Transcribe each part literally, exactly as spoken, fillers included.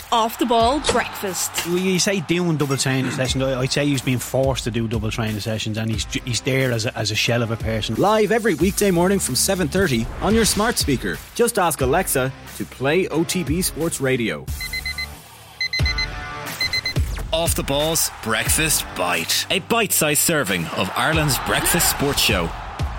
Off the Ball Breakfast. You say doing double training sessions. I'd say he's being forced to do double training sessions, and he's he's there as a, as a shell of a person. Live every weekday morning from seven thirty on your smart speaker. Just ask Alexa to play O T B Sports Radio. Off the Ball's Breakfast Bite. A bite-sized serving of Ireland's breakfast sports show.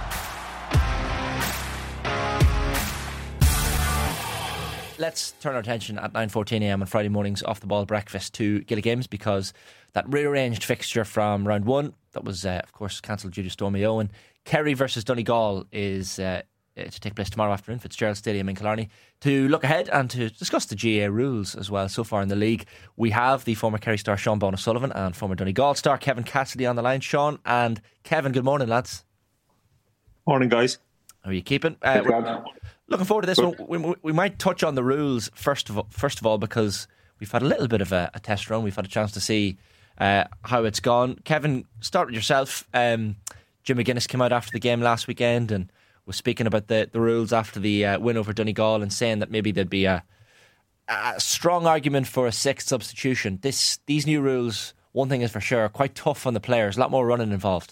Let's turn our attention at nine fourteen a m on Friday mornings Off the Ball Breakfast to Gilligames, because that rearranged fixture from round one that was uh, of course cancelled due to Stormy Owen, Kerry versus Donegal, is uh, to take place tomorrow afternoon, Fitzgerald Stadium in Killarney. To look ahead and to discuss the G A A rules as well so far in the league, we have the former Kerry star Sean Bon O'Sullivan and former Donegal star Kevin Cassidy on the line. Sean and Kevin, good morning, lads. Morning, guys. How are you keeping? Uh, Looking forward to this one. We, we might touch on the rules first of all, first of all because we've had a little bit of a, a test run. We've had a chance to see uh, how it's gone. Kevin, start with yourself. Um, Jim McGuinness came out after the game last weekend and was speaking about the, the rules after the uh, win over Donegal, and saying that maybe there'd be a, a strong argument for a sixth substitution. This These new rules, one thing is for sure, are quite tough on the players. A lot more running involved.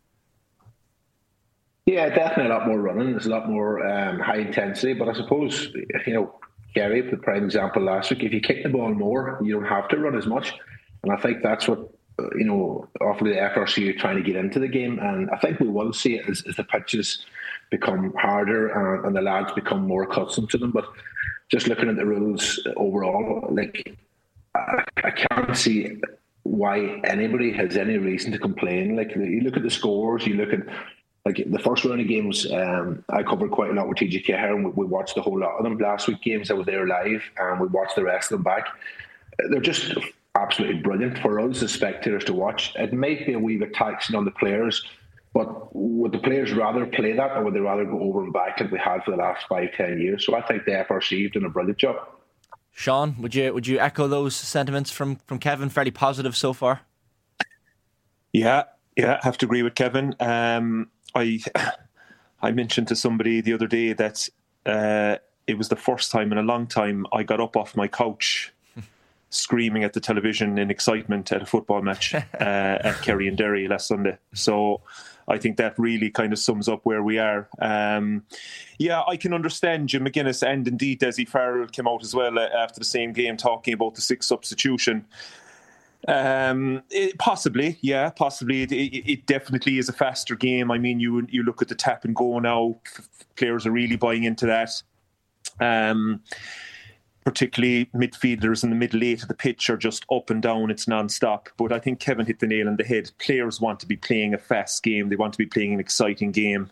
Yeah, definitely a lot more running. There's a lot more um, high intensity. But I suppose, you know, Kerry, the prime example last week, if you kick the ball more, you don't have to run as much. And I think that's what, you know, often the F R C are trying to get into the game. And I think we will see it as, as the pitches become harder and, and the lads become more accustomed to them. But just looking at the rules overall, like, I, I can't see why anybody has any reason to complain. Like, you look at the scores, you look at, like, the first round of games, um, I covered quite a lot with T J Keher, and we, we watched the whole lot of them. Last week games, I was there live, and we watched the rest of them back. They're just absolutely brilliant for us as spectators to watch. It might be a wee bit taxing on the players, but would the players rather play that, or would they rather go over and back like we had for the last five, ten years? So I think the F R C have done a brilliant job. Sean, would you would you echo those sentiments from, from Kevin? Fairly positive so far? Yeah, yeah, I have to agree with Kevin. Um, I I mentioned to somebody the other day that uh, it was the first time in a long time I got up off my couch screaming at the television in excitement at a football match uh, at Kerry and Derry last Sunday. So I think that really kind of sums up where we are. Um, yeah, I can understand Jim McGuinness, and indeed Dessie Farrell came out as well after the same game talking about the sixth substitution. Um, it, possibly, yeah, possibly. It, it, it definitely is a faster game. I mean, you you look at the tap and go now. F- players are really buying into that. Um, particularly midfielders in the middle eight of the pitch are just up and down. It's non-stop. But I think Kevin hit the nail on the head. Players want to be playing a fast game. They want to be playing an exciting game.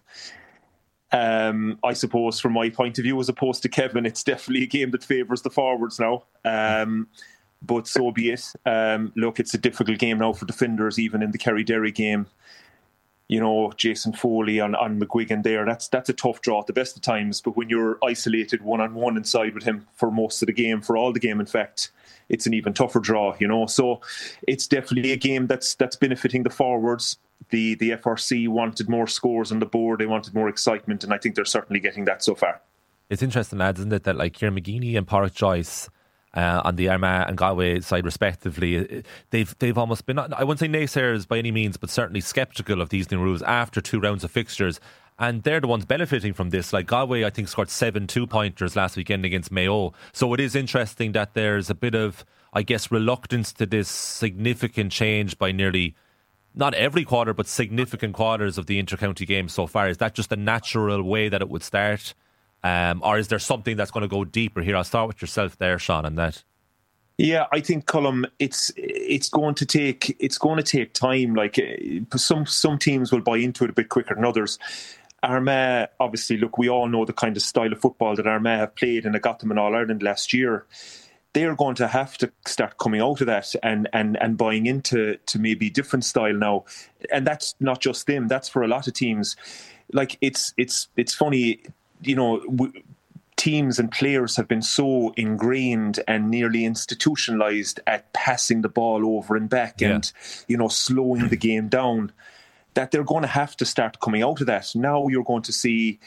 Um, I suppose from my point of view, as opposed to Kevin, it's definitely a game that favours the forwards now. Um, But so be it. Um, look, it's a difficult game now for defenders, even in the Kerry-Derry game. You know, Jason Foley on, on McGuigan there, that's that's a tough draw at the best of times. But when you're isolated one-on-one inside with him for most of the game, for all the game, in fact, it's an even tougher draw, you know. So it's definitely a game that's that's benefiting the forwards. The, the F R C wanted more scores on the board. They wanted more excitement, and I think they're certainly getting that so far. It's interesting, lads, isn't it, that like Kieran McGeeney and Pádraig Joyce, Uh, on the Armagh and Galway side respectively, they've they've almost been, I wouldn't say naysayers by any means, but certainly sceptical of these new rules after two rounds of fixtures, and they're the ones benefiting from this. Like Galway, I think, scored seven two-pointers last weekend against Mayo, so it is interesting that there's a bit of, I guess, reluctance to this significant change by nearly, not every quarter, but significant quarters of the inter-county game so far. Is that just a natural way that it would start? Um, or is there something that's going to go deeper here? I'll start with yourself there, Sean, on that. Yeah, I think, Colm, it's it's going to take it's going to take time. Like some some teams will buy into it a bit quicker than others. Armagh, obviously, look, we all know the kind of style of football that Armagh have played, and it got them in All Ireland last year. They're going to have to start coming out of that and and and buying into to maybe different style now. And that's not just them; that's for a lot of teams. Like it's it's it's funny. You know, w- teams and players have been so ingrained and nearly institutionalised at passing the ball over and back yeah. and, you know, slowing the game down, that they're going to have to start coming out of that. Now you're going to see,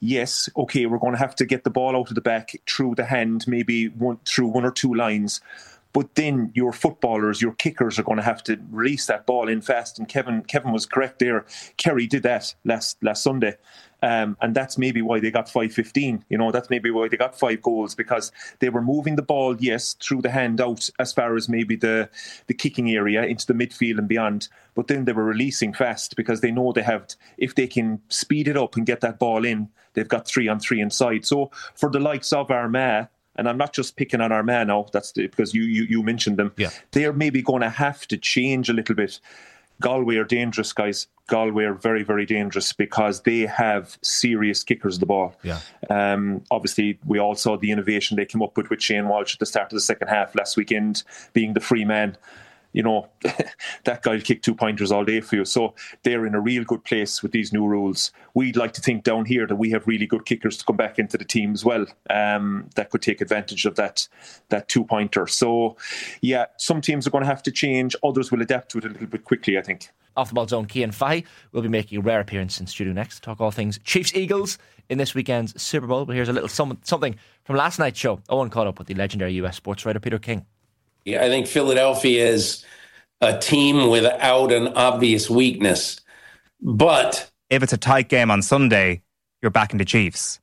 yes, okay, we're going to have to get the ball out of the back through the hand, maybe one, through one or two lines. But then your footballers, your kickers are going to have to release that ball in fast. And Kevin Kevin was correct there. Kerry did that last last Sunday. Um, and that's maybe why they got five fifteen. You know, that's maybe why they got five goals, because they were moving the ball, yes, through the hand out as far as maybe the, the kicking area into the midfield and beyond. But then they were releasing fast because they know they have, if they can speed it up and get that ball in, they've got three on three inside. So for the likes of Armagh, and I'm not just picking on Armagh now, that's the, because you, you, you mentioned them, yeah. They're maybe going to have to change a little bit. Galway are dangerous, guys. Galway are very, very dangerous because they have serious kickers of the ball. Yeah. Um, obviously, we all saw the innovation they came up with with Shane Walsh at the start of the second half last weekend, being the free man. You know, that guy'll kick two pointers all day for you. So they're in a real good place with these new rules. We'd like to think down here that we have really good kickers to come back into the team as well, um, that could take advantage of that that two pointer. So, yeah, some teams are going to have to change. Others will adapt to it a little bit quickly, I think. Off the ball zone, Cian Fahey will be making a rare appearance in studio next to talk all things Chiefs Eagles in this weekend's Super Bowl. But here's a little some, something from last night's show. Owen caught up with the legendary U S sports writer Peter King. Yeah, I think Philadelphia is a team without an obvious weakness. But if it's a tight game on Sunday, you're backing the Chiefs.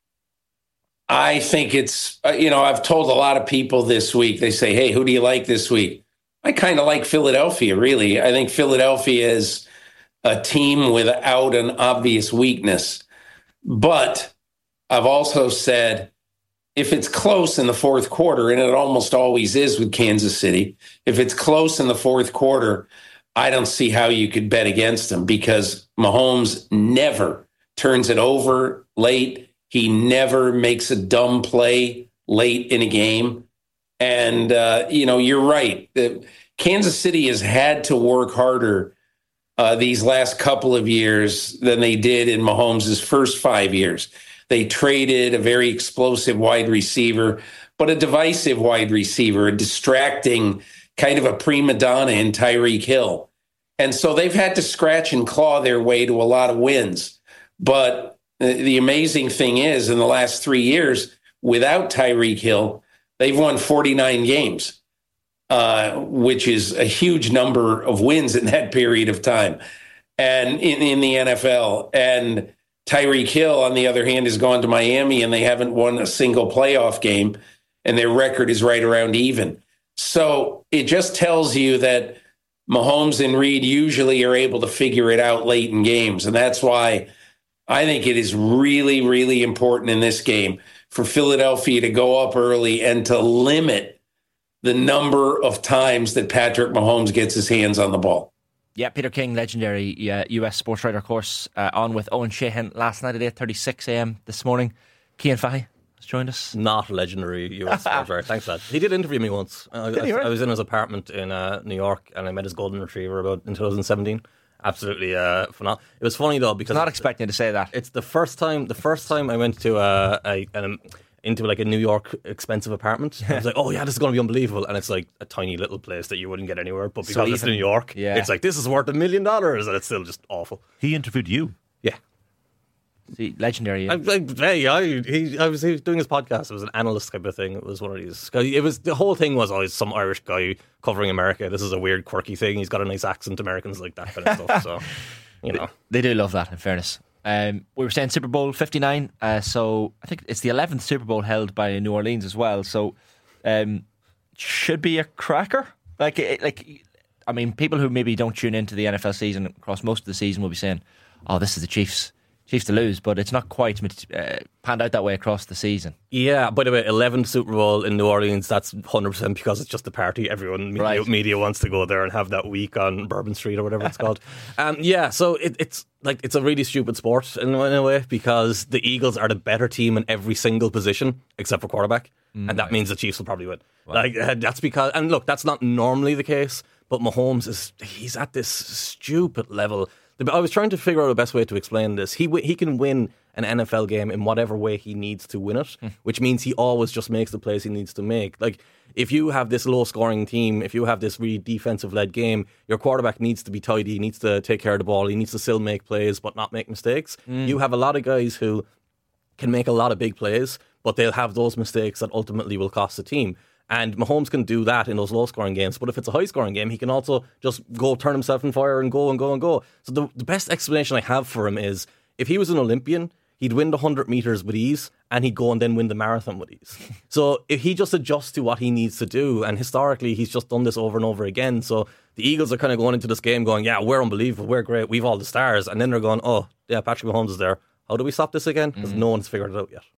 I think it's, you know, I've told a lot of people this week, they say, hey, who do you like this week? I kind of like Philadelphia, really. I think Philadelphia is a team without an obvious weakness. But I've also said, if it's close in the fourth quarter, and it almost always is with Kansas City, if it's close in the fourth quarter, I don't see how you could bet against them, because Mahomes never turns it over late. He never makes a dumb play late in a game. And, uh, you know, you're right. The, Kansas City has had to work harder uh, these last couple of years than they did in Mahomes' first five years. They traded a very explosive wide receiver, but a divisive wide receiver, a distracting kind of a prima donna in Tyreek Hill. And so they've had to scratch and claw their way to a lot of wins. But the amazing thing is, in the last three years, without Tyreek Hill, they've won forty-nine games, uh, which is a huge number of wins in that period of time, and in, in the N F L. And Tyreek Hill, on the other hand, has gone to Miami, and they haven't won a single playoff game, and their record is right around even. So it just tells you that Mahomes and Reed usually are able to figure it out late in games, and that's why I think it is really, really important in this game for Philadelphia to go up early and to limit the number of times that Patrick Mahomes gets his hands on the ball. Yeah, Peter King, legendary uh, U S sports writer, of course, uh, on with Owen Sheehan last night at eight thirty-six a.m. this morning. Cian Fahey has joined us. Not a legendary U S sports writer. Thanks, lad. He did interview me once. I, I, I was in his apartment in uh, New York, and I met his golden retriever about in twenty seventeen. Absolutely uh, phenomenal. It was funny though, because not expecting to say that. It's the first time. The first time I went to a, a, a into like a New York expensive apartment. I was like, oh yeah, this is going to be unbelievable. And it's like a tiny little place that you wouldn't get anywhere. But because so it's New York, yeah. It's like, this is worth a million dollars, and it's still just awful. He interviewed you. Yeah. See, legendary. I, I, hey, I, he, I was, he was doing his podcast. It was an analyst type of thing. It was one of these. It was the whole thing was always some Irish guy covering America. This is a weird, quirky thing. He's got a nice accent. Americans like that kind of stuff. So, you know, they, they do love that. In fairness. Um, we were saying Super Bowl fifty-nine, uh, so I think it's the eleventh Super Bowl held by New Orleans as well. So, um, should be a cracker. Like, it, like, I mean, people who maybe don't tune into the N F L season across most of the season will be saying, "Oh, this is the Chiefs, Chiefs to lose," but it's not quite uh, panned out that way across the season. Yeah, by the way, eleventh Super Bowl in New Orleans, that's one hundred percent because it's just a party. Everyone, media, right. media wants to go there and have that week on Bourbon Street or whatever it's called. Um, yeah, so it, it's like it's a really stupid sport in, in a way, because the Eagles are the better team in every single position except for quarterback, mm, and that right. means the Chiefs will probably win. Wow. Like uh, that's because, and look, that's not normally the case, but Mahomes is he's at this stupid level. I was trying to figure out the best way to explain this. He he can win an N F L game in whatever way he needs to win it, mm. which means he always just makes the plays he needs to make. Like, if you have this low-scoring team, if you have this really defensive-led game, your quarterback needs to be tidy, he needs to take care of the ball, he needs to still make plays but not make mistakes. Mm. You have a lot of guys who can make a lot of big plays, but they'll have those mistakes that ultimately will cost the team. And Mahomes can do that in those low-scoring games. But if it's a high-scoring game, he can also just go turn himself in fire and go and go and go. So the, the best explanation I have for him is if he was an Olympian, he'd win the one hundred metres with ease and he'd go and then win the marathon with ease. So if he just adjusts to what he needs to do, and historically he's just done this over and over again. So the Eagles are kind of going into this game going, yeah, we're unbelievable, we're great, we've all the stars. And then they're going, oh, yeah, Patrick Mahomes is there. How do we stop this again? Because mm. no one's figured it out yet.